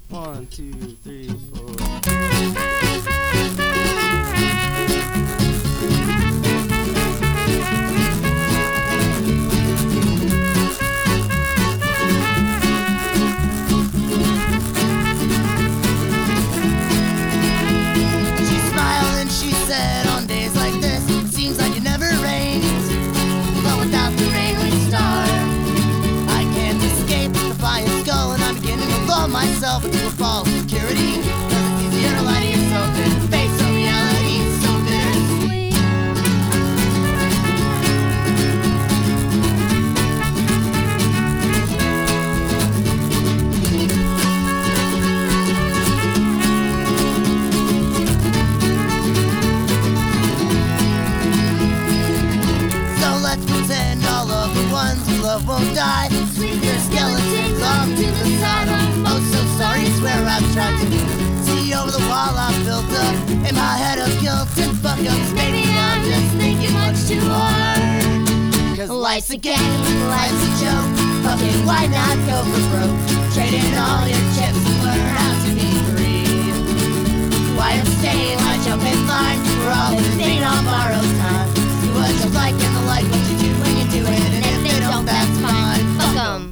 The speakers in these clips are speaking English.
1, 2, 3, 4. She smiled and she said, on days like this, it seems like it never rains. But without the rain we starve. I can't escape the fire skull, and I'm beginning to lull myself into a false security. Cause it's easier to lie to yourself than to face a reality so bittersweet. So let's pretend all of the ones we love won't die. Leave their skeletons off to the side. Oh, so sorry, swear I've tried to see over the wall I've built up in my head of guilt and fuck ups. Maybe I'm just thinking much too hard. Cause life's a game, life's a joke. Fucking why not go for broke? Trade in all your chips and learn how to be free. Why abstain, why jump in line? We're all living on borrowed time. Do what you like and the like what you do when you do it. And if they don't, that's fine. Fuck 'em.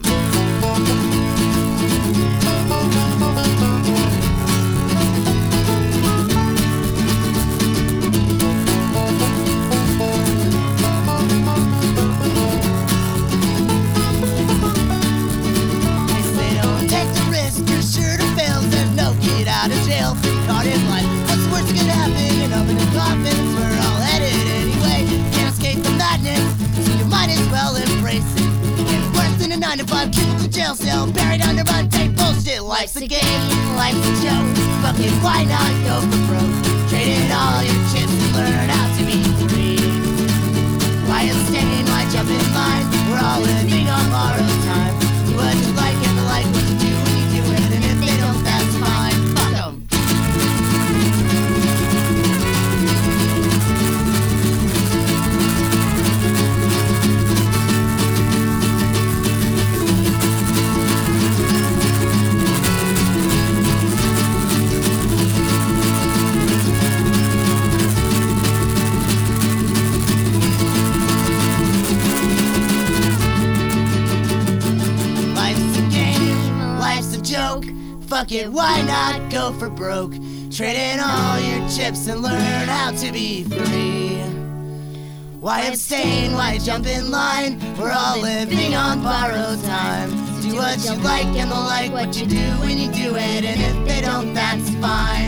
If they don't take the risk, you're sure to fail. There's no get out of jail free card in life. What's the worst gonna happen? An oven and coffins, we're all headed anyway. Can't escape the madness, so you might as well embrace it. It's worse than a 9 to 5 cubicle jail cell, buried under unpaid bullshit. Life's a game, life's a joke. Fucking why not go for broke? Trade in all your chips and learn how to be free. Why abstain, why jump in line? We're all living on borrowed time. Do what you like and the like what you do when you do it. And if they don't, that's fine. Fuck 'em. Life's a game, life's a joke. Fuck it, why not go for broke? Trade in all your chips and learn how to be free. Why abstain, why jump in line? We're all living on borrowed time. Do what you like and the like what you do when you do it. And if they don't, that's fine.